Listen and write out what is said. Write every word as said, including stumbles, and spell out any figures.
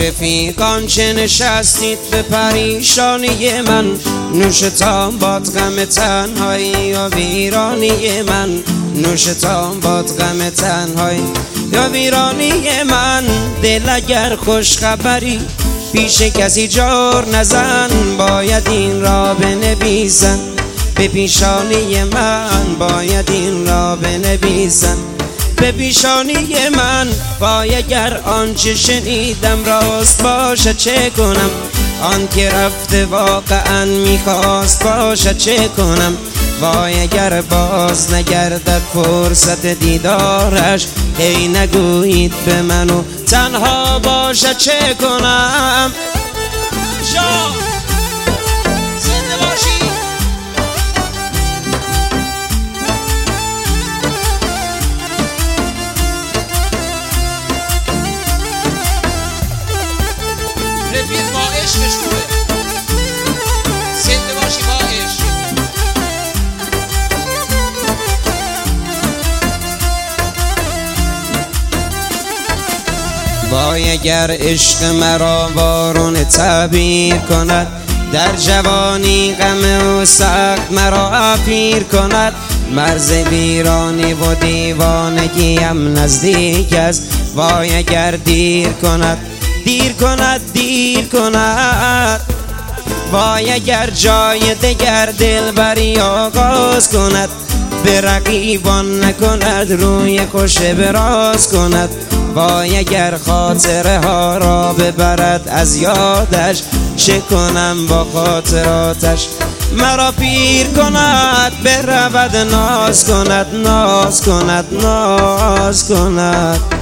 رفیقان چه نشستید به پریشانی من، نوشتان باد غم تنهایی و ویرانی من، نوشتان باد غم تنهایی یا ویرانی من. دل اگر خوش خبری پیش کسی جار نزن، باید این را بنویسن به پیشانی من، باید این را بنویسن به پیشانی من. وای اگر آنچه شنیدم راست باشه چه کنم، آن که رفته واقعا میخواست باشه چه کنم. وای اگر باز نگردد فرصت دیدارش، ای نگویید به منو تنها باشه چه کنم. جا زنده باشی. رفیق با عشقش خوبه، زنده باشی با عشق. وای اگر عشق مرا بارون تعبیر کند، در جوانی غم و سخت مرا پیر کند. مرز ویرانی و دیوانگیم نزدیک است، وای اگر دیر کند دیر کند دیر کند. وای اگر جای دگر دلبری آغاز کند، به رقیبان نکند روی خوش براز کند. وای اگر خاطره ها را ببرد از یادش، چه کنم با خاطراتش. مرا پیر کند برود ناز کند ناز کند ناز کند.